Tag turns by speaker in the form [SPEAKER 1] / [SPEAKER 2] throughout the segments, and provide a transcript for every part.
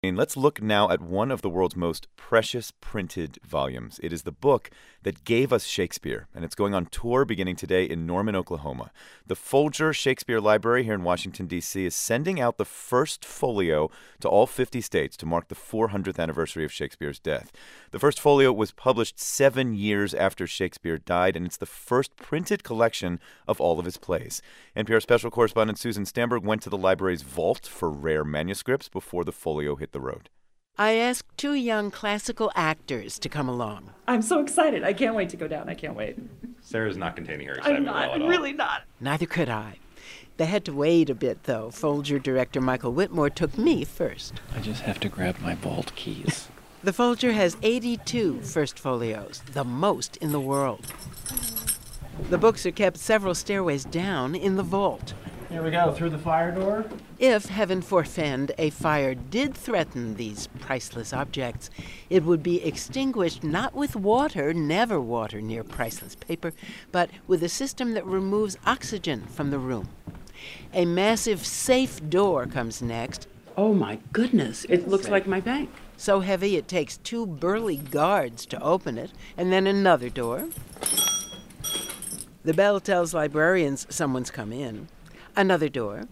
[SPEAKER 1] And let's look now at one of the world's most precious printed volumes. It is the book that gave us Shakespeare, and it's going on tour beginning today in Norman, Oklahoma. The Folger Shakespeare Library here in Washington, D.C. is sending out the first folio to all 50 states to mark the 400th anniversary of Shakespeare's death. The first folio was published 7 years after Shakespeare died, and it's the first printed collection of all of his plays. NPR special correspondent Susan Stamberg went to the library's vault for rare manuscripts before the folio hit the road.
[SPEAKER 2] I asked two young classical actors to come along.
[SPEAKER 3] I'm so excited. I can't wait to go down. I can't wait.
[SPEAKER 4] Sarah's not containing her excitement
[SPEAKER 3] I'm not.
[SPEAKER 4] well at all.
[SPEAKER 3] I'm really not.
[SPEAKER 2] Neither could I. They had to wait a bit, though. Folger director Michael Whitmore took me first.
[SPEAKER 5] I just have to grab my vault keys.
[SPEAKER 2] The Folger has 82 first folios, the most in the world. The books are kept several stairways down in the vault.
[SPEAKER 5] Here we go, through the fire door.
[SPEAKER 2] If, heaven forfend, a fire did threaten these priceless objects, it would be extinguished not with water, never water near priceless paper, but with a system that removes oxygen from the room. A massive safe door comes next.
[SPEAKER 3] Oh, my goodness. It looks like my bank.
[SPEAKER 2] So heavy it takes two burly guards to open it, and then another door. The bell tells librarians someone's come in. Another door.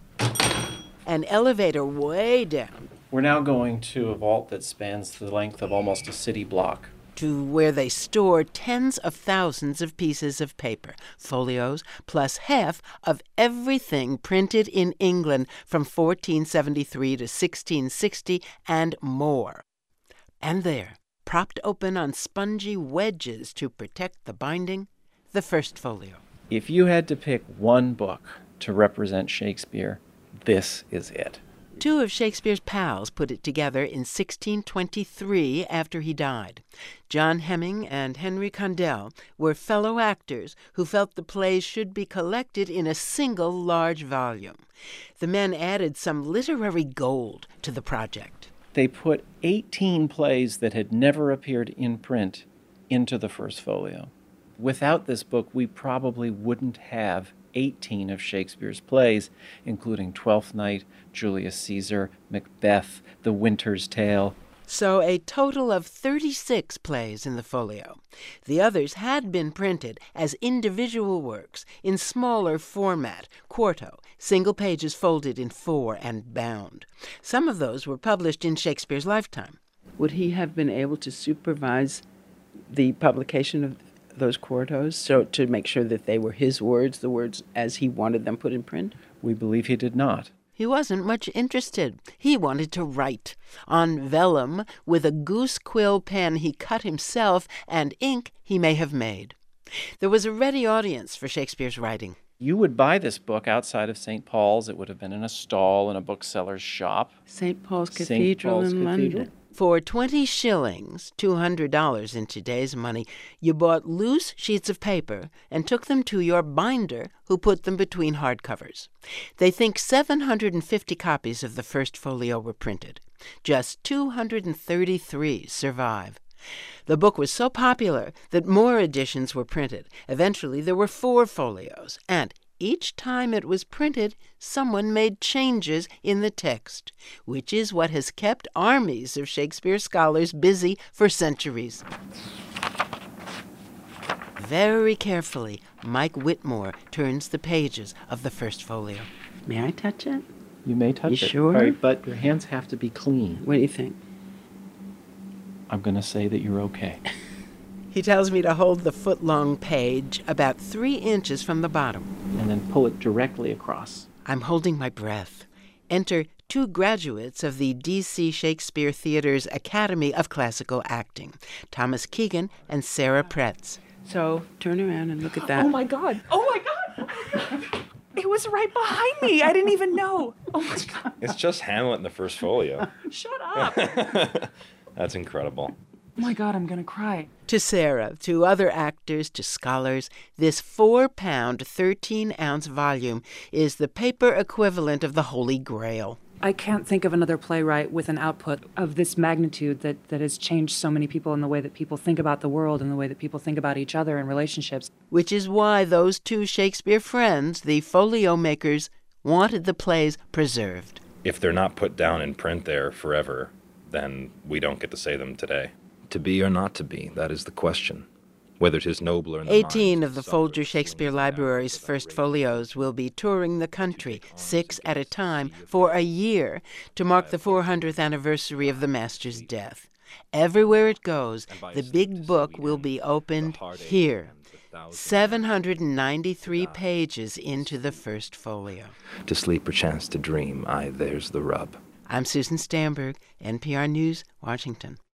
[SPEAKER 2] An elevator way down.
[SPEAKER 5] We're now going to a vault that spans the length of almost a city block.
[SPEAKER 2] To where they store tens of thousands of pieces of paper, folios, plus half of everything printed in England from 1473 to 1660 and more. And there, propped open on spongy wedges to protect the binding, the first folio.
[SPEAKER 5] If you had to pick one book to represent Shakespeare, this is it.
[SPEAKER 2] Two of Shakespeare's pals put it together in 1623 after he died. John Hemming and Henry Condell were fellow actors who felt the plays should be collected in a single large volume. The men added some literary gold to the project.
[SPEAKER 5] They put 18 plays that had never appeared in print into the first folio. Without this book, we probably wouldn't have 18 of Shakespeare's plays, including Twelfth Night, Julius Caesar, Macbeth, The Winter's Tale.
[SPEAKER 2] So a total of 36 plays in the folio. The others had been printed as individual works in smaller format, quarto, single pages folded in four and bound. Some of those were published in Shakespeare's lifetime.
[SPEAKER 3] Would he have been able to supervise the publication of those quartos, so to make sure that they were his words, the words as he wanted them put in print?
[SPEAKER 5] We believe he did not.
[SPEAKER 2] He wasn't much interested. He wanted to write. On vellum, with a goose quill pen he cut himself, and ink he may have made. There was a ready audience for Shakespeare's writing.
[SPEAKER 5] You would buy this book outside of St. Paul's. It would have been in a stall in a bookseller's shop.
[SPEAKER 3] St. Paul's Cathedral in London.
[SPEAKER 2] For 20 shillings, $200 in today's money, you bought loose sheets of paper and took them to your binder, who put them between hardcovers. They think 750 copies of the first folio were printed. Just 233 survive. The book was so popular that more editions were printed. Eventually, there were 4 folios, and each time it was printed, someone made changes in the text, which is what has kept armies of Shakespeare scholars busy for centuries. Very carefully, Mike Whitmore turns the pages of the first folio.
[SPEAKER 3] May I touch it?
[SPEAKER 5] You may touch it.
[SPEAKER 3] You sure?
[SPEAKER 5] All right, but your hands have to be clean.
[SPEAKER 3] What do you think?
[SPEAKER 5] I'm going to say that you're okay.
[SPEAKER 2] He tells me to hold the foot-long page about 3 inches from the bottom.
[SPEAKER 5] And then pull it directly across.
[SPEAKER 2] I'm holding my breath. Enter 2 graduates of the D.C. Shakespeare Theater's Academy of Classical Acting, Thomas Keegan and Sarah Pretz.
[SPEAKER 3] So, turn around and look at that.
[SPEAKER 6] Oh, my God. Oh, my God. It was right behind me. I didn't even know. Oh, my God.
[SPEAKER 4] It's just Hamlet in the first folio.
[SPEAKER 6] Shut up.
[SPEAKER 4] That's incredible.
[SPEAKER 6] Oh, my God, I'm going to cry.
[SPEAKER 2] To Sarah, to other actors, to scholars, this 4-pound, 13-ounce volume is the paper equivalent of the Holy Grail.
[SPEAKER 6] I can't think of another playwright with an output of this magnitude that has changed so many people in the way that people think about the world and the way that people think about each other and relationships.
[SPEAKER 2] Which is why those 2 Shakespeare friends, the folio makers, wanted the plays preserved.
[SPEAKER 4] If they're not put down in print there forever, then we don't get to say them today.
[SPEAKER 7] To be or not to be, that is the question. Whether 'tis nobler in the
[SPEAKER 2] 18
[SPEAKER 7] mind
[SPEAKER 2] of the
[SPEAKER 7] to suffer
[SPEAKER 2] Folger
[SPEAKER 7] the
[SPEAKER 2] Shakespeare
[SPEAKER 7] slings
[SPEAKER 2] Library's
[SPEAKER 7] without
[SPEAKER 2] first
[SPEAKER 7] grace,
[SPEAKER 2] folios will be touring the country, 6 at a time, for a year, to mark the 400th anniversary of the master's death. Everywhere it goes, the big book will be opened here. 793 pages into the first folio.
[SPEAKER 7] To sleep or chance to dream, aye, there's the rub.
[SPEAKER 2] I'm Susan Stamberg, NPR News, Washington.